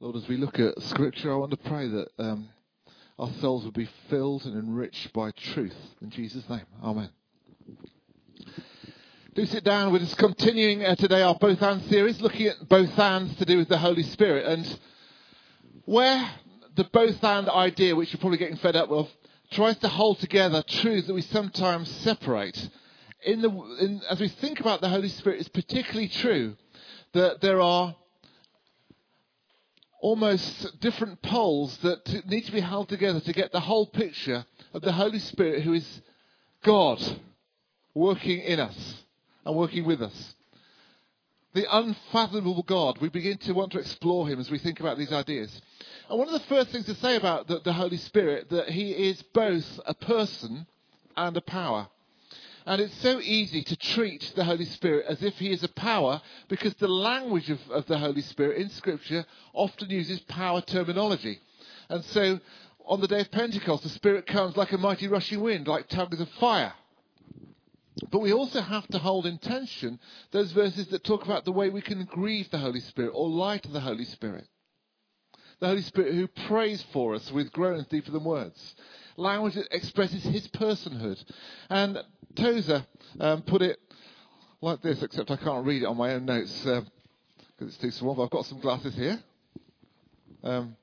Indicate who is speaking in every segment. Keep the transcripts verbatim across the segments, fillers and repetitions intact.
Speaker 1: Lord, as we look at Scripture, I want to pray that um, our souls will be filled and enriched by truth. In Jesus' name, amen. Do sit down. We're just continuing uh, today our Both And series, looking at both ands to do with the Holy Spirit. And where the both and idea, which you're probably getting fed up with, tries to hold together truths that we sometimes separate. In the, in, as we think about the Holy Spirit, it's particularly true that there are almost different poles that t- need to be held together to get the whole picture of the Holy Spirit, who is God working in us and working with us. The unfathomable God. We begin to want to explore him as we think about these ideas. And one of the first things to say about the, the Holy Spirit, that he is both a person and a power. And it's so easy to treat the Holy Spirit as if he is a power, because the language of, of the Holy Spirit in Scripture often uses power terminology. And so on the day of Pentecost, the Spirit comes like a mighty rushing wind, like tongues of fire. But we also have to hold in tension those verses that talk about the way we can grieve the Holy Spirit or lie to the Holy Spirit. The Holy Spirit who prays for us with groans deeper than words. Language that expresses his personhood. And Tozer um, put it like this, except I can't read it on my own notes because uh, it's too small, but I've got some glasses here. Um,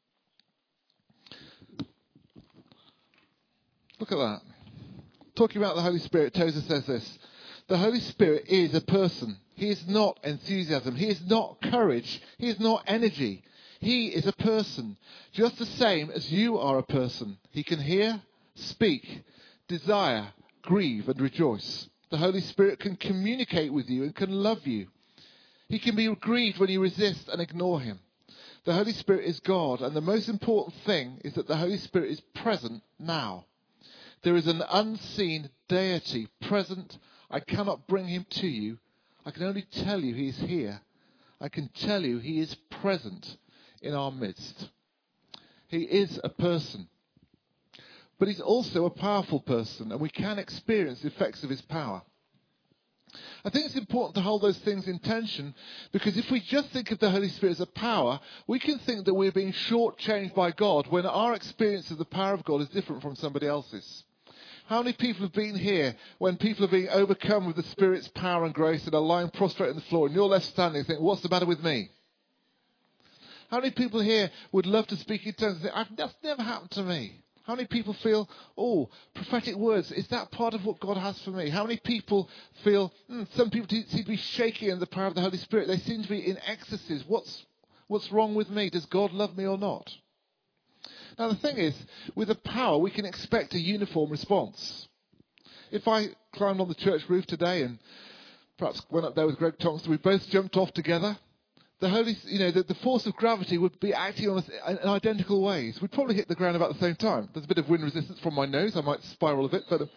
Speaker 1: look at that. Talking about the Holy Spirit, Tozer says this: the Holy Spirit is a person. He is not enthusiasm. He is not courage. He is not energy. He is a person, just the same as you are a person. He can hear, speak, desire, grieve and rejoice. The Holy Spirit can communicate with you and can love you. He can be grieved when you resist and ignore him. The Holy Spirit is God, and the most important thing is that the Holy Spirit is present now. There is an unseen deity present. I cannot bring him to you. I can only tell you he is here. I can tell you he is present in our midst. He is a person. But he's also a powerful person, and we can experience the effects of his power. I think it's important to hold those things in tension, because if we just think of the Holy Spirit as a power, we can think that we're being shortchanged by God when our experience of the power of God is different from somebody else's. How many people have been here when people are being overcome with the Spirit's power and grace and are lying prostrate on the floor, and you're left standing and think, what's the matter with me? How many people here would love to speak in tongues and think, I've, that's never happened to me? How many people feel, oh, prophetic words, is that part of what God has for me? How many people feel, hmm, some people seem to be shaking in the power of the Holy Spirit. They seem to be in ecstasies. What's, what's wrong with me? Does God love me or not? Now, the thing is, with the power, we can expect a uniform response. If I climbed on the church roof today and perhaps went up there with Greg Thompson, we both jumped off together, the Holy, you know, the, the force of gravity would be acting on us in identical ways. We'd probably hit the ground about the same time. There's a bit of wind resistance from my nose. I might spiral a bit, but... Uh,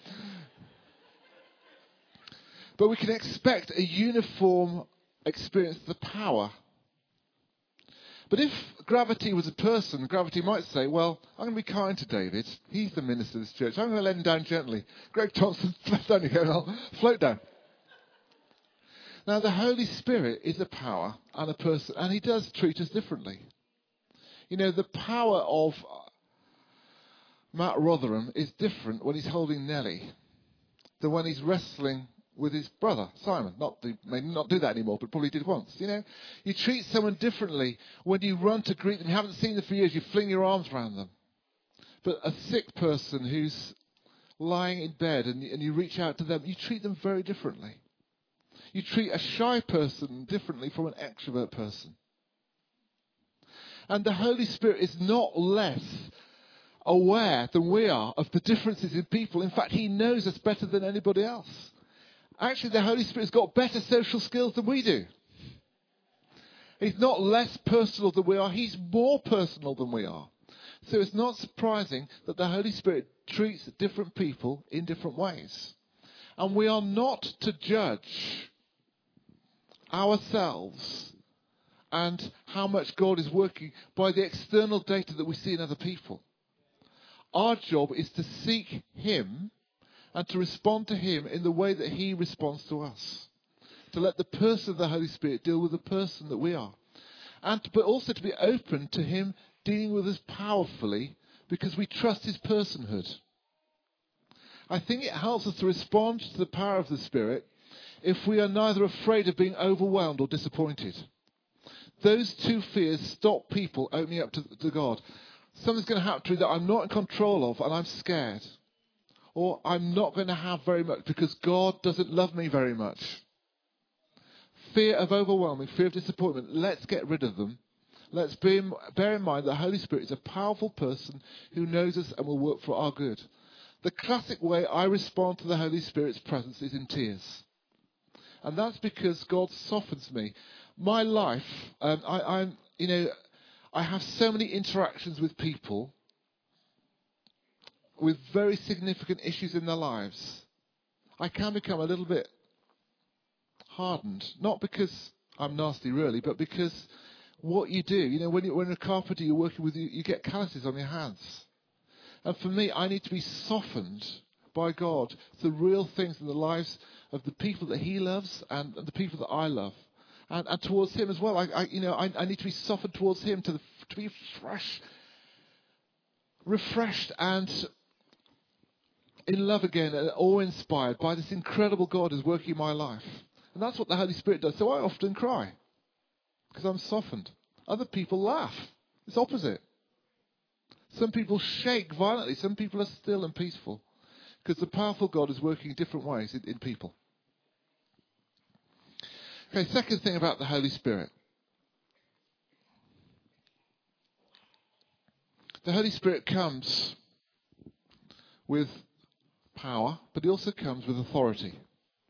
Speaker 1: but we can expect a uniform experience of the power. But if gravity was a person, gravity might say, well, I'm going to be kind to David. He's the minister of this church. I'm going to let him down gently. Greg Thompson, down you go, and I'll float down. Now, the Holy Spirit is a power and a person, and he does treat us differently. You know, the power of Matt Rotherham is different when he's holding Nellie than when he's wrestling with his brother, Simon. Not the, may not do that anymore, but probably did once. You know, you treat someone differently when you run to greet them. You haven't seen them for years. You fling your arms around them. But a sick person who's lying in bed and, and you reach out to them, you treat them very differently. You treat a shy person differently from an extrovert person. And the Holy Spirit is not less aware than we are of the differences in people. In fact, he knows us better than anybody else. Actually, the Holy Spirit's got better social skills than we do. He's not less personal than we are. He's more personal than we are. So it's not surprising that the Holy Spirit treats different people in different ways. And we are not to judge ourselves and how much God is working by the external data that we see in other people. Our job is to seek him and to respond to him in the way that he responds to us. To let the person of the Holy Spirit deal with the person that we are. and but also to be open to him dealing with us powerfully because we trust his personhood. I think it helps us to respond to the power of the Spirit if we are neither afraid of being overwhelmed or disappointed. Those two fears stop people opening up to, to God. Something's going to happen to me that I'm not in control of and I'm scared. Or I'm not going to have very much because God doesn't love me very much. Fear of overwhelming, fear of disappointment, let's get rid of them. Let's be in, bear in mind that the Holy Spirit is a powerful person who knows us and will work for our good. The classic way I respond to the Holy Spirit's presence is in tears. And that's because God softens me. My life, um, I, I'm, you know, I have so many interactions with people with very significant issues in their lives. I can become a little bit hardened, not because I'm nasty really, but because what you do, you know, when you're, when you're a carpenter, you're working with, you, you get calluses on your hands. And for me, I need to be softened by God to the real things in the lives of the people that he loves and, and the people that I love. And, and towards him as well. I, I you know, I, I need to be softened towards him, to, the, to be fresh, refreshed and in love again, and awe-inspired by this incredible God who's working in my life. And that's what the Holy Spirit does. So I often cry because I'm softened. Other people laugh. It's opposite. Some people shake violently. Some people are still and peaceful because the powerful God is working in different ways in, in people. Okay, second thing about the Holy Spirit. The Holy Spirit comes with power, but he also comes with authority.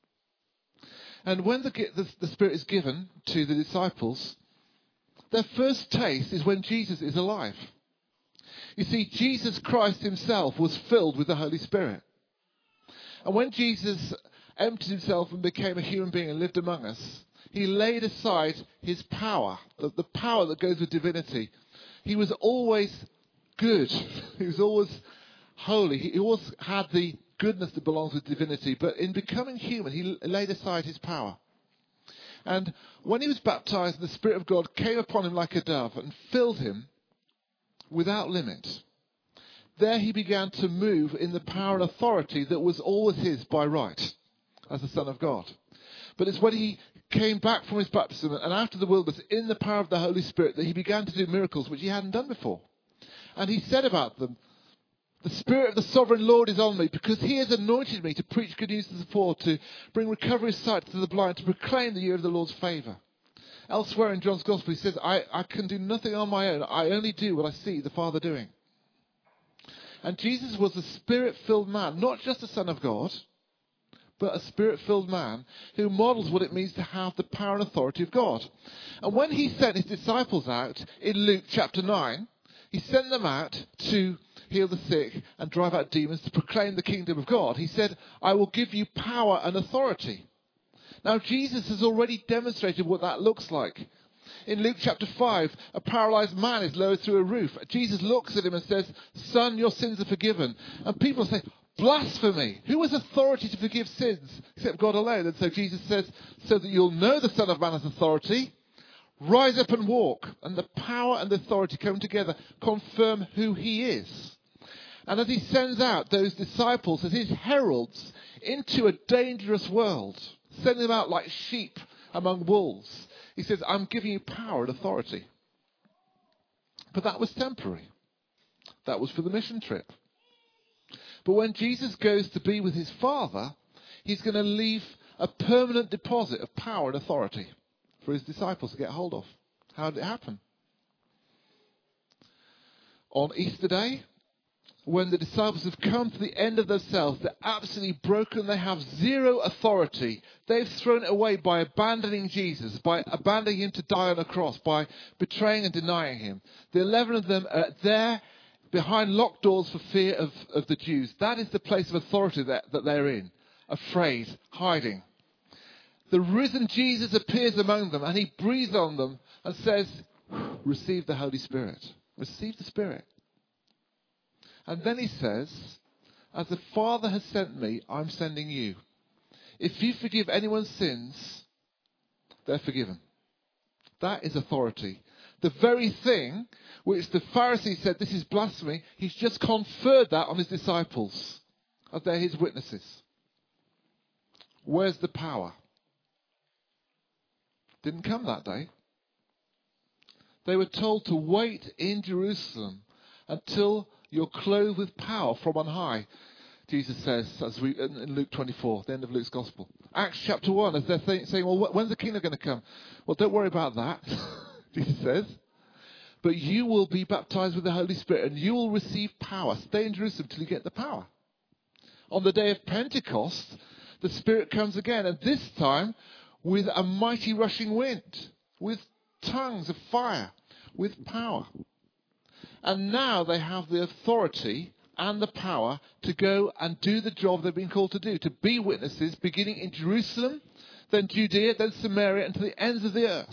Speaker 1: And when the, the, the Spirit is given to the disciples, their first taste is when Jesus is alive. You see, Jesus Christ himself was filled with the Holy Spirit. And when Jesus emptied himself and became a human being and lived among us, he laid aside his power, the, the power that goes with divinity. He was always good. He was always holy. He always had the goodness that belongs with divinity. But in becoming human, he laid aside his power. And when he was baptized, the Spirit of God came upon him like a dove and filled him without limit. There he began to move in the power and authority that was always his by right as the Son of God. But it's when he came back from his baptism and after the wilderness in the power of the Holy Spirit that he began to do miracles which he hadn't done before. And he said about them, "The Spirit of the Sovereign Lord is on me because he has anointed me to preach good news to the poor, to bring recovery of sight to the blind, to proclaim the year of the Lord's favour." Elsewhere in John's Gospel, he says, I, I can do nothing on my own. I only do what I see the Father doing. And Jesus was a Spirit-filled man, not just a Son of God, but a Spirit-filled man who models what it means to have the power and authority of God. And when he sent his disciples out in Luke chapter nine, he sent them out to heal the sick and drive out demons, to proclaim the kingdom of God. He said, "I will give you power and authority." Now, Jesus has already demonstrated what that looks like. In Luke chapter five, a paralyzed man is lowered through a roof. Jesus looks at him and says, "Son, your sins are forgiven." And people say, "Blasphemy! Who has authority to forgive sins except God alone?" And so Jesus says, "So that you'll know the Son of Man has authority, rise up and walk." And the power and the authority come together, confirm who he is. And as he sends out those disciples as his heralds into a dangerous world, sending them out like sheep among wolves, he says, "I'm giving you power and authority." But that was temporary. That was for the mission trip. But when Jesus goes to be with his Father, he's going to leave a permanent deposit of power and authority for his disciples to get hold of. How did it happen? On Easter Day, when the disciples have come to the end of themselves, they're absolutely broken, they have zero authority. They've thrown it away by abandoning Jesus, by abandoning him to die on a cross, by betraying and denying him. The eleven of them are there behind locked doors for fear of, of the Jews. That is the place of authority that, that they're in, afraid, hiding. The risen Jesus appears among them and he breathes on them and says, "Receive the Holy Spirit. Receive the Spirit." And then he says, "As the Father has sent me, I'm sending you. If you forgive anyone's sins, they're forgiven." That is authority. The very thing which the Pharisees said, this is blasphemy, he's just conferred that on his disciples, as they're his witnesses. Where's the power? Didn't come that day. They were told to wait in Jerusalem until you're clothed with power from on high. Jesus says, as we in Luke twenty-four, the end of Luke's Gospel. Acts chapter one, as they're th- saying, well, when's the kingdom going to come? Well, don't worry about that, Jesus says. But you will be baptized with the Holy Spirit and you will receive power. Stay in Jerusalem till you get the power. On the day of Pentecost, the Spirit comes again, and this time with a mighty rushing wind, with tongues of fire, with power. And now they have the authority and the power to go and do the job they've been called to do, to be witnesses, beginning in Jerusalem, then Judea, then Samaria, and to the ends of the earth.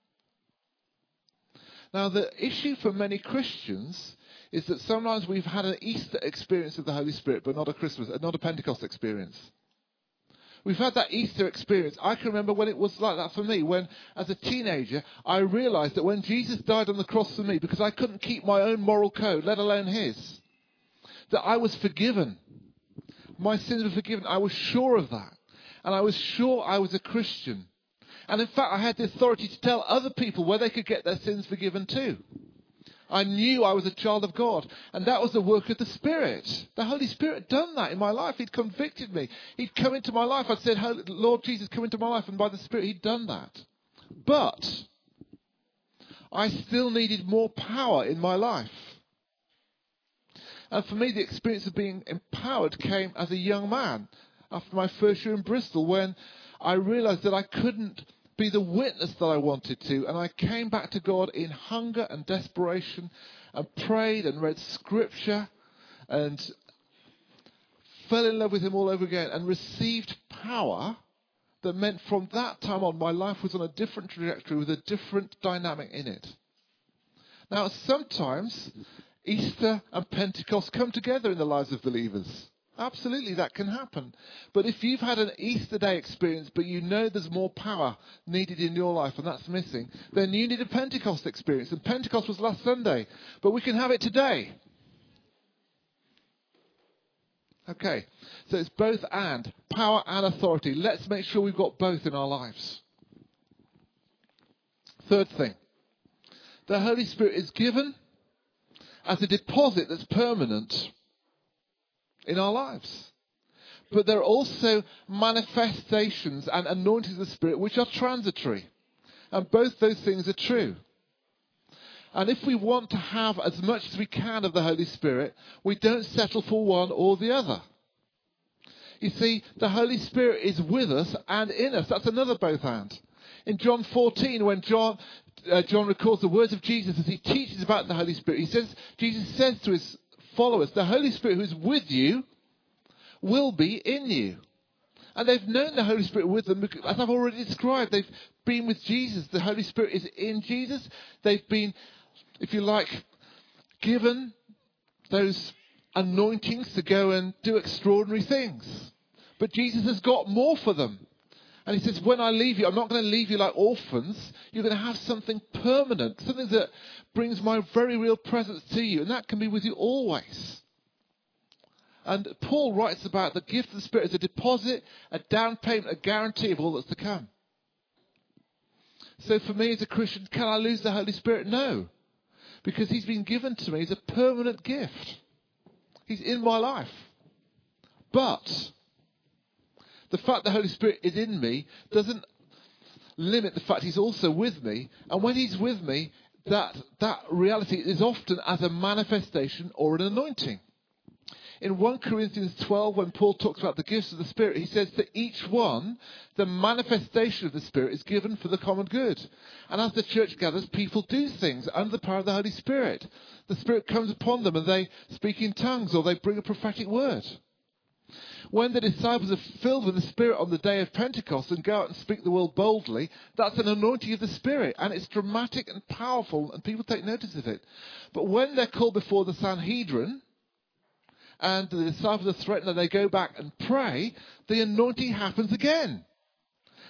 Speaker 1: Now, the issue for many Christians is that sometimes we've had an Easter experience of the Holy Spirit, but not a Christmas, not a Pentecost experience. We've had that Easter experience. I can remember when it was like that for me, when as a teenager, I realized that when Jesus died on the cross for me, because I couldn't keep my own moral code, let alone his, that I was forgiven. My sins were forgiven. I was sure of that. And I was sure I was a Christian. And in fact, I had the authority to tell other people where they could get their sins forgiven too. I knew I was a child of God. And that was the work of the Spirit. The Holy Spirit had done that in my life. He'd convicted me. He'd come into my life. I said, Lord Jesus, come into my life. And by the Spirit, he'd done that. But I still needed more power in my life. And for me, the experience of being empowered came as a young man after my first year in Bristol, when I realized that I couldn't be the witness that I wanted to. And I came back to God in hunger and desperation and prayed and read scripture and fell in love with him all over again and received power that meant from that time on my life was on a different trajectory with a different dynamic in it. Now, sometimes Easter and Pentecost come together in the lives of believers. Absolutely, that can happen. But if you've had an Easter day experience, but you know there's more power needed in your life and that's missing, then you need a Pentecost experience. And Pentecost was last Sunday, but we can have it today. Okay, so it's both and, power and authority. Let's make sure we've got both in our lives. Third thing, the Holy Spirit is given as a deposit that's permanent in our lives. But there are also manifestations and anointings of the Spirit which are transitory. And both those things are true. And if we want to have as much as we can of the Holy Spirit, we don't settle for one or the other. You see, the Holy Spirit is with us and in us. That's another both and. In John fourteen, when John uh, John records the words of Jesus as he teaches about the Holy Spirit, he says, Jesus says to his followers, the Holy Spirit who is with you will be in you. And they've known the Holy Spirit with them, as I've already described. They've been with Jesus. The Holy Spirit is in Jesus. They've been, if you like, given those anointings to go and do extraordinary things. But Jesus has got more for them. And he says, when I leave you, I'm not going to leave you like orphans. You're going to have something permanent, something that brings my very real presence to you. And that can be with you always. And Paul writes about the gift of the Spirit as a deposit, a down payment, a guarantee of all that's to come. So for me as a Christian, can I lose the Holy Spirit? No. Because he's been given to me as a permanent gift. He's in my life. But the fact the Holy Spirit is in me doesn't limit the fact he's also with me. And when he's with me, that, that reality is often as a manifestation or an anointing. In First Corinthians twelve, when Paul talks about the gifts of the Spirit, he says to each one, the manifestation of the Spirit is given for the common good. And as the church gathers, people do things under the power of the Holy Spirit. The Spirit comes upon them and they speak in tongues or they bring a prophetic word. When the disciples are filled with the Spirit on the day of Pentecost and go out and speak the word boldly, that's an anointing of the Spirit. And it's dramatic and powerful and people take notice of it. But when they're called before the Sanhedrin, and the disciples are threatened and they go back and pray, the anointing happens again.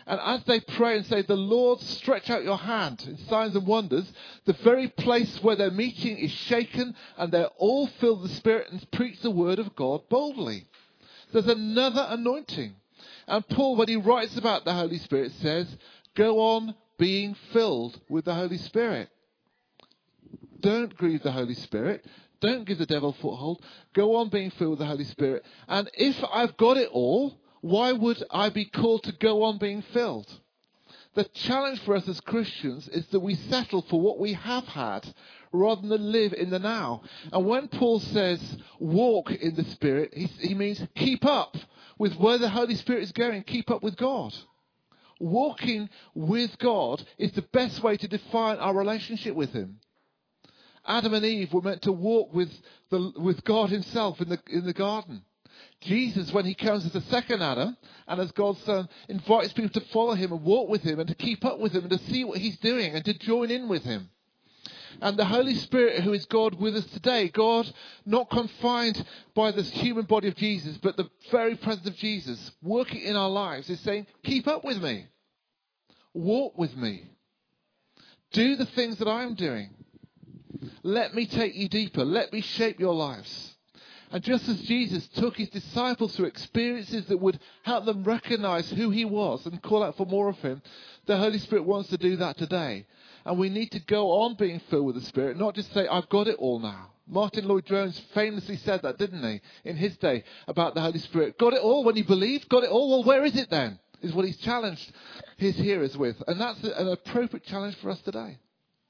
Speaker 1: And as they pray and say, the Lord, stretch out your hand in signs and wonders, the very place where they're meeting is shaken and they're all filled with the Spirit and preach the word of God boldly. There's another anointing. And Paul, when he writes about the Holy Spirit, says, go on being filled with the Holy Spirit. Don't grieve the Holy Spirit. Don't give the devil foothold. Go on being filled with the Holy Spirit. And if I've got it all, why would I be called to go on being filled? The challenge for us as Christians is that we settle for what we have had rather than live in the now. And when Paul says walk in the Spirit, he, he means keep up with where the Holy Spirit is going. Keep up with God. Walking with God is the best way to define our relationship with him. Adam and Eve were meant to walk with the, with God himself in the in the garden. Jesus, when he comes as the second Adam and as God's Son, invites people to follow him and walk with him and to keep up with him and to see what he's doing and to join in with him. And the Holy Spirit, who is God with us today, God not confined by this human body of Jesus, but the very presence of Jesus working in our lives, is saying, keep up with me. Walk with me. Do the things that I'm doing. Let me take you deeper. Let me shape your lives. And just as Jesus took his disciples through experiences that would help them recognize who he was and call out for more of him, the Holy Spirit wants to do that today. And we need to go on being filled with the Spirit, not just say, I've got it all now. Martin Lloyd-Jones famously said that, didn't he, in his day about the Holy Spirit. Got it all when he believed? Got it all? Well, where is it then? Is what he's challenged his hearers with. And that's an appropriate challenge for us today.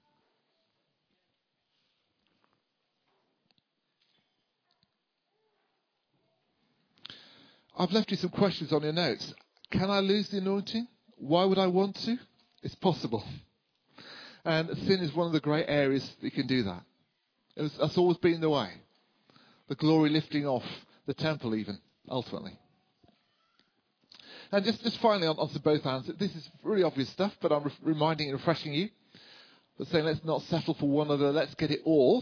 Speaker 1: I've left you some questions on your notes. Can I lose the anointing? Why would I want to? It's possible. And sin is one of the great areas that you can do that. It was, that's always been the way. The glory lifting off the temple even, ultimately. And just, just finally on, onto both hands. This is really obvious stuff, but I'm re- reminding and refreshing you. But saying let's not settle for one another, let's get it all.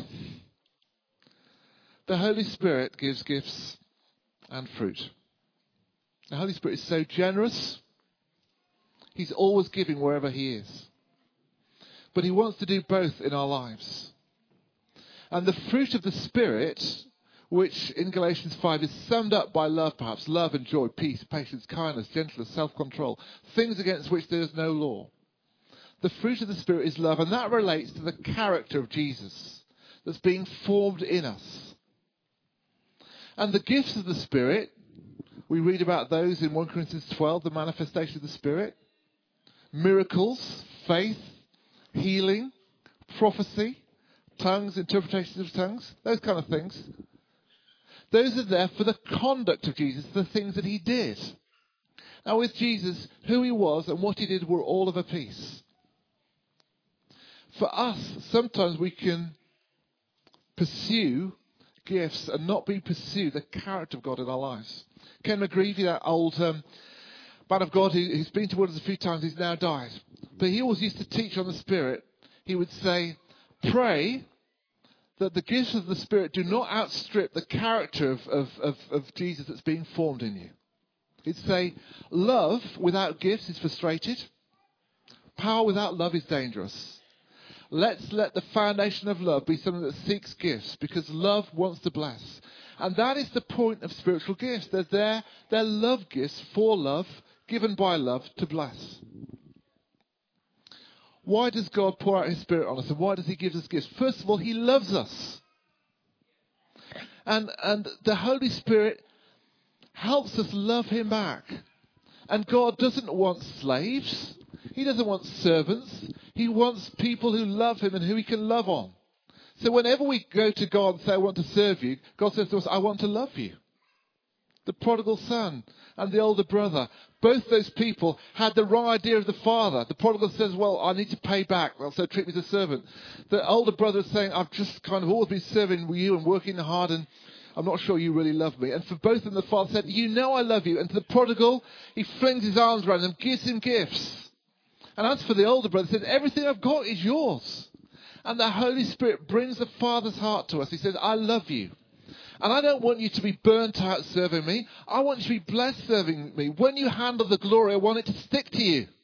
Speaker 1: The Holy Spirit gives gifts and fruit. The Holy Spirit is so generous. He's always giving wherever he is. But he wants to do both in our lives. And the fruit of the Spirit, which in Galatians five is summed up by love perhaps, love and joy, peace, patience, kindness, gentleness, self-control, things against which there is no law. The fruit of the Spirit is love, and that relates to the character of Jesus that's being formed in us. And the gifts of the Spirit, we read about those in First Corinthians twelve, the manifestation of the Spirit. Miracles, faith, healing, prophecy, tongues, interpretations of tongues, those kind of things. Those are there for the conduct of Jesus, the things that he did. Now with Jesus, who he was and what he did were all of a piece. For us, sometimes we can pursue gifts and not be pursue the character of God in our lives. Ken McGreevy, that old um, man of God who, who's been to us a few times, he's now died. But he always used to teach on the Spirit. He would say, pray that the gifts of the Spirit do not outstrip the character of, of, of, of Jesus that's being formed in you. He'd say, love without gifts is frustrated. Power without love is dangerous. Let's let the foundation of love be something that seeks gifts, because love wants to bless. And that is the point of spiritual gifts. They're there, they're love gifts for love, given by love to bless. Why does God pour out his Spirit on us, and why does he give us gifts? First of all, he loves us. And, and the Holy Spirit helps us love him back. And God doesn't want slaves. He doesn't want servants. He wants people who love him and who he can love on. So whenever we go to God and say, I want to serve you, God says to us, I want to love you. The prodigal son and the older brother, both those people had the wrong idea of the father. The prodigal says, well, I need to pay back, so treat me as a servant. The older brother is saying, I've just kind of always been serving you and working hard, and I'm not sure you really love me. And for both of them, the father said, you know I love you. And to the prodigal, he flings his arms around him, gives him gifts. And as for the older brother, he said, everything I've got is yours. And the Holy Spirit brings the Father's heart to us. He says, I love you. And I don't want you to be burnt out serving me. I want you to be blessed serving me. When you handle the glory, I want it to stick to you.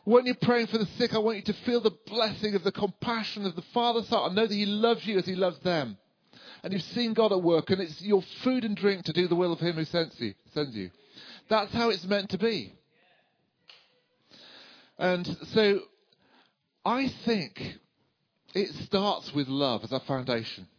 Speaker 1: When you're praying for the sick, I want you to feel the blessing of the compassion of the Father's heart. I know that He loves you as He loves them. And you've seen God at work, and it's your food and drink to do the will of Him who sends you. Sends you. That's how it's meant to be. And so I think it starts with love as our foundation.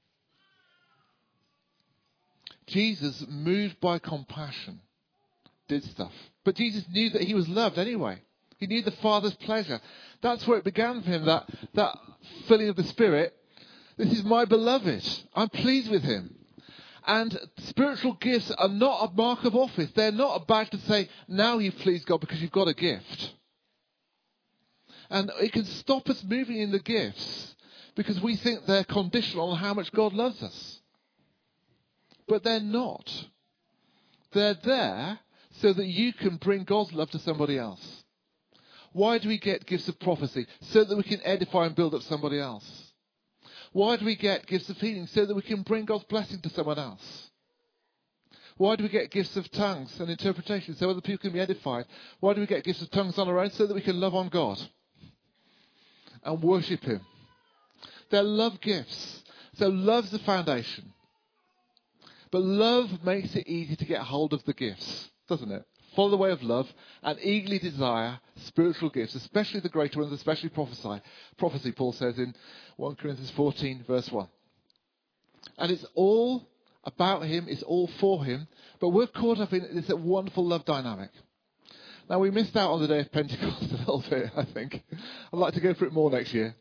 Speaker 1: Jesus, moved by compassion, did stuff. But Jesus knew that He was loved anyway. He knew the Father's pleasure. That's where it began for Him, that, that filling of the Spirit. This is my beloved. I'm pleased with Him. And spiritual gifts are not a mark of office. They're not a badge to say, now you've pleased God because you've got a gift. And it can stop us moving in the gifts because we think they're conditional on how much God loves us. But they're not. They're there so that you can bring God's love to somebody else. Why do we get gifts of prophecy? So that we can edify and build up somebody else. Why do we get gifts of healing? So that we can bring God's blessing to someone else. Why do we get gifts of tongues and interpretation? So other people can be edified. Why do we get gifts of tongues on our own? So that we can love on God and worship Him. They're love gifts. So love's the foundation. But love makes it easy to get hold of the gifts, doesn't it? Follow the way of love and eagerly desire spiritual gifts, especially the greater ones, especially prophesy. Prophecy, Paul says in First Corinthians fourteen, verse one. And it's all about Him, it's all for Him, but we're caught up in this wonderful love dynamic. Now, we missed out on the day of Pentecost a little bit, I think. I'd like to go for it more next year.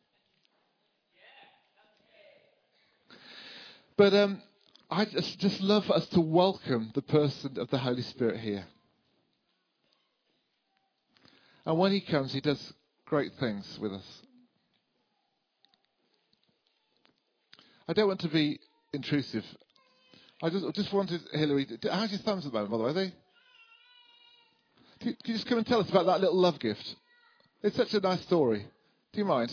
Speaker 1: But um, I just, just love us to welcome the person of the Holy Spirit here. And when He comes, He does great things with us. I don't want to be intrusive. I just, just wanted, Hilary, how's your thumbs at the moment, by the way? Are they? Can you just come and tell us about that little love gift? It's such a nice story. Do you mind?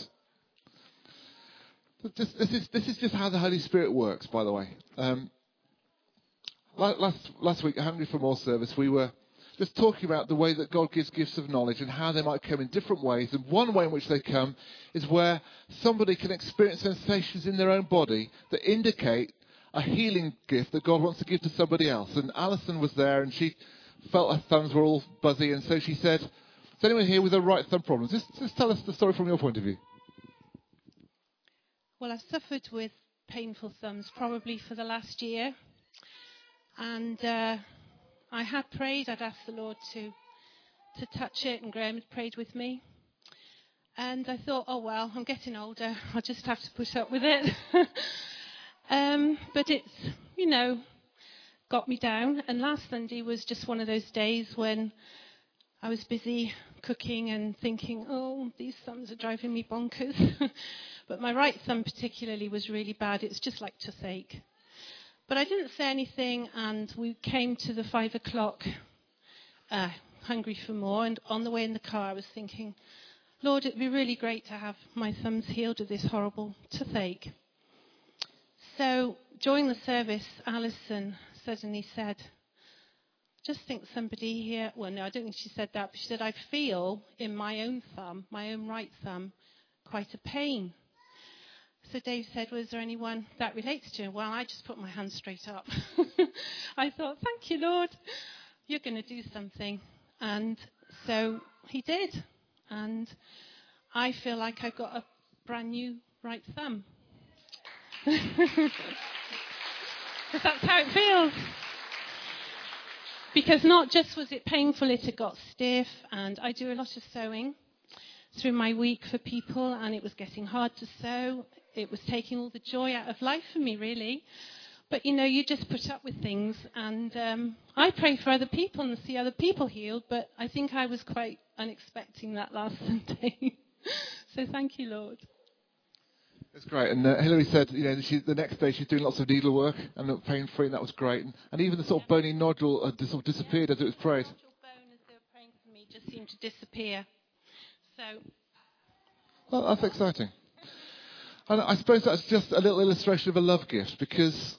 Speaker 1: Just, this is this is just how the Holy Spirit works, by the way. Um, last last week, at Hungry for More service, we were just talking about the way that God gives gifts of knowledge and how they might come in different ways. And one way in which they come is where somebody can experience sensations in their own body that indicate a healing gift that God wants to give to somebody else. And Alison was there, and she felt her thumbs were all buzzy, and so she said, "Is anyone here with a right thumb problem? Just, just tell us the story from your point of view."
Speaker 2: Well, I've suffered with painful thumbs probably for the last year. And uh, I had prayed. I'd asked the Lord to to touch it, and Graham had prayed with me. And I thought, oh, well, I'm getting older. I'll just have to put up with it. um, but it's, you know, got me down. And last Sunday was just one of those days when I was busy cooking and thinking, oh, these thumbs are driving me bonkers. But my right thumb particularly was really bad. It's just like toothache. But I didn't say anything, and we came to the five o'clock uh, Hungry for More. And on the way in the car, I was thinking, Lord, it'd be really great to have my thumbs healed of this horrible toothache. So during the service, Alison suddenly said, just think somebody here, well, no, I don't think she said that, but she said, I feel in my own thumb, my own right thumb, quite a pain. So Dave said, well, is there anyone that relates to him? Well, I just put my hand straight up. I thought, thank you, Lord, you're going to do something. And so He did. And I feel like I've got a brand new right thumb. Because that's how it feels. Because not just was it painful, it had got stiff, and I do a lot of sewing through my week for people, and it was getting hard to sew. It was taking all the joy out of life for me, really. But, you know, you just put up with things, and um, I pray for other people and see other people healed, but I think I was quite unexpecting that last Sunday. So thank you, Lord.
Speaker 1: It's great. And uh, Hilary said, you know, she, the next day she's doing lots of needlework and looked pain-free, and that was great. And, and even the sort of bony nodule uh, sort of disappeared as it was prayed.
Speaker 2: The bone, as they were praying for me, just seemed to disappear. So.
Speaker 1: Well, that's exciting. And I suppose that's just a little illustration of a love gift, because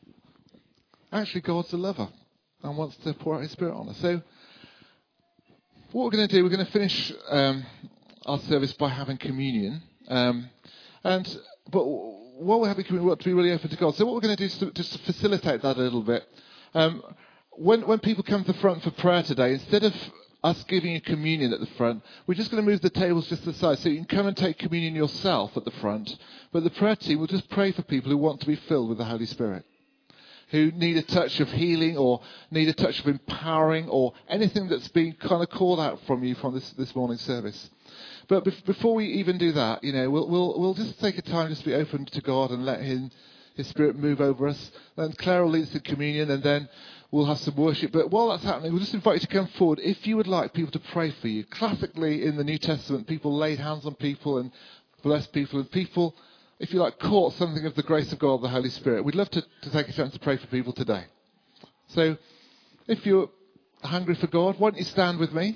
Speaker 1: actually God's a lover and wants to pour out His Spirit on us. So What we're going to do, we're going to finish um, our service by having communion. Um, and but while we're having communion, we want to be really open to God. So what we're going to do is to, just to facilitate that a little bit. Um, when when people come to the front for prayer today, instead of us giving you communion at the front, we're just going to move the tables just to the side so you can come and take communion yourself at the front. But the prayer team will just pray for people who want to be filled with the Holy Spirit, who need a touch of healing or need a touch of empowering or anything that's been kind of called out from you from this, this morning's service. But bef- before we even do that, you know, we'll, we'll we'll just take a time just to be open to God and let Him, His Spirit move over us. Then Claire will lead us in communion, and then we'll have some worship. But while that's happening, we'll just invite you to come forward if you would like people to pray for you. Classically, in the New Testament, people laid hands on people and blessed people, and people, if you like, caught something of the grace of God, the Holy Spirit. We'd love to, to take a chance to pray for people today. So, if you're hungry for God, why don't you stand with me?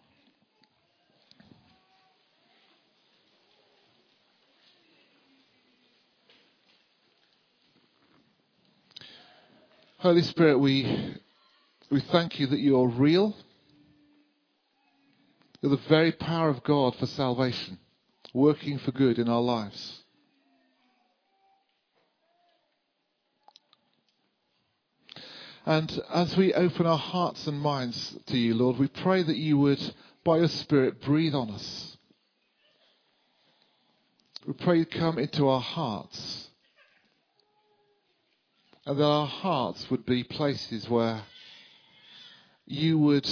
Speaker 1: Holy Spirit, we we thank you that you are real. You're the very power of God for salvation, working for good in our lives. And as we open our hearts and minds to you, Lord, we pray that you would, by your Spirit, breathe on us. We pray you come into our hearts, and that our hearts would be places where you would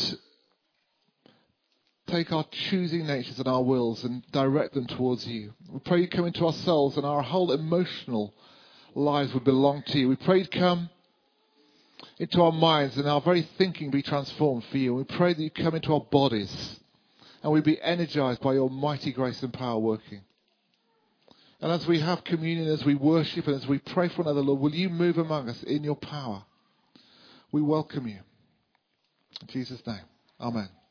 Speaker 1: take our choosing natures and our wills and direct them towards you. We pray you come into our souls, and our whole emotional lives would belong to you. We pray you come into our minds, and our very thinking be transformed for you. We pray that you come into our bodies, and we be energized by your mighty grace and power working. And as we have communion, as we worship, and as we pray for one another, Lord, will you move among us in your power? We welcome you. In Jesus' name, amen.